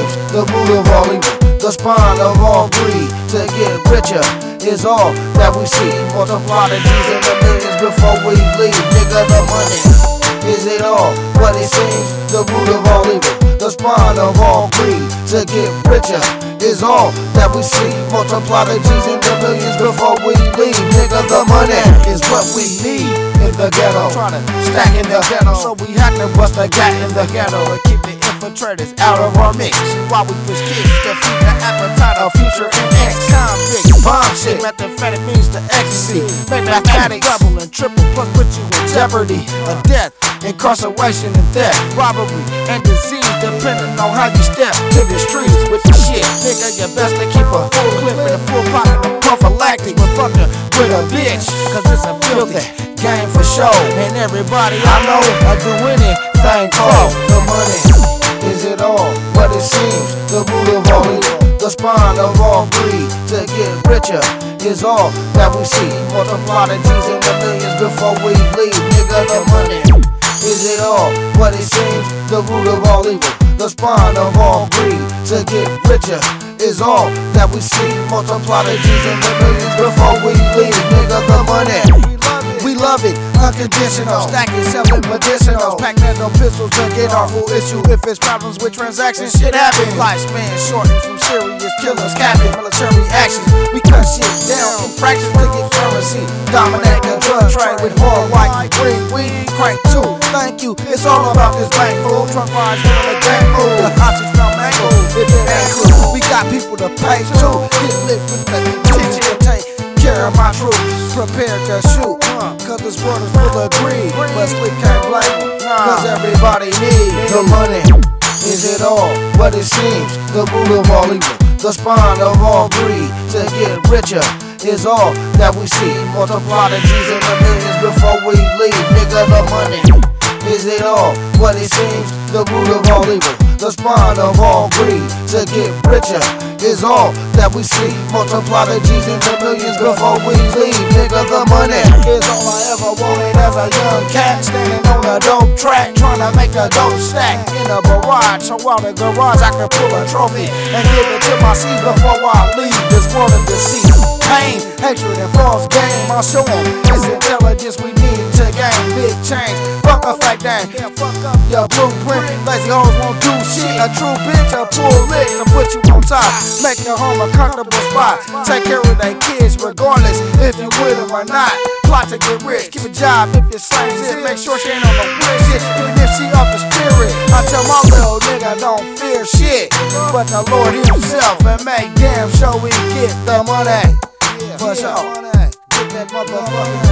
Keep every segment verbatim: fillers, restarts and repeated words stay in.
seems the root of all evil, the spawn of all greed. To get richer is all that we see. Multiply the G's and the millions before we leave. Nigga, the money, is it all what it seems? The root of all evil, the spawn of all greed. To get richer is all that we see. Multiply the G's and the millions before we leave. Nigga, the money is what we need in the ghetto. Trying to stack in the ghetto, so we had to bust a gat in the ghetto and keep the infiltrators out of our mix. While we push kids to feed the appetite of future and ex-convicts. Bomb shit, methamphetamines to ecstasy. Make mathematics double and triple, plus put you in jeopardy of death, incarceration and theft, robbery and disease, depending on how you step to the streets with the shit. Nigga, you best to keep a full clip and a full pocket of prophylactic when fucking with a bitch, cause it's a filthy game for show. And everybody I know I do anything for the money. Is it all what it seems? The root of all evil, the spawn of all greed. To get richer is all that we see. Multiply the G's and the millions before we leave. Nigga, the money. Is it all what it seems? The root of all evil, the spawn of all greed. To get richer is all that we see. Multiply the G's and the millions before we leave. Nigga, the money. We love it, unconditional. Stacking, selling medicinals. Pack nano pistols to get our full issue. If it's problems with transactions, shit happens. Lifespan shortened from serious killers, capping military actions. We cut shit down in fractions to get currency. Dominate the drug trade with hard white green weed. Crank two, thank you. It's all about this bank fool. Trunk rides with a gang fool. The hostage from Mango, if it ain't cool. We got people to pay too. Get lit with the intention to take care of my troops. Prepared to shoot, uh, cause this world is full of greed. But we can't blame them, cause everybody needs the money. Is it all what it seems? The root of all evil, the spawn of all greed. To get richer is all that we see. Multiply the G's and the millions before we leave. Nigga, the money. Is it all what it seems? The root of all evil, the spawn of all greed. To get richer is all that we see. Multiply the G's and the millions before we leave. Nigga, the money is all I ever wanted as a young cat. Standing on a dope track, trying to make a dope stack in a barrage. So out the garage I can pull a trophy and give it to my seed before I leave this world of deceit. Pain, hatred, and false game. I'll show them it's intelligence we need to gain big change. Fuck a fake dang, yeah, fuck up your blueprint. Lazy hoes won't do shit. A true bitch, a pull lick to put you on top. Make your home a comfortable spot. Take care of their kids regardless if you with them or not. Plot to get rich, keep a job if your slaves it. Make sure she ain't on no weird shit, even if she off the spirit. I tell my little nigga don't fear shit but the Lord himself, and make damn sure we get the money. For sure, get that motherfucking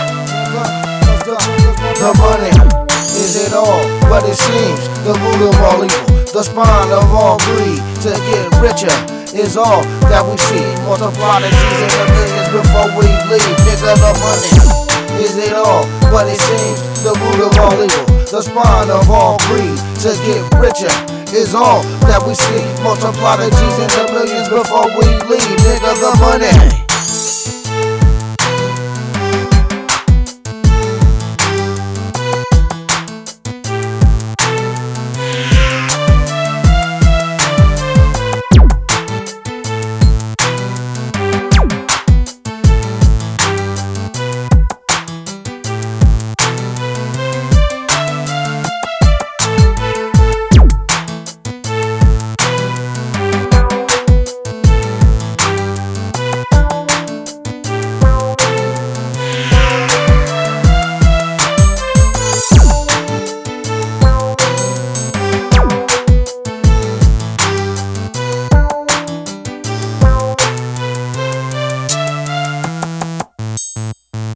bread. The money, is it all what it seems? The root of all evil, the spawn of all greed. To get richer is all that we see. Multiply the G's and the millions before we leave. Nigga, the money. Is it all what it seems? The root of all evil, the spawn of all greed. To get richer is all that we see. Multiply the G's and the millions before we leave. Nigga, the money.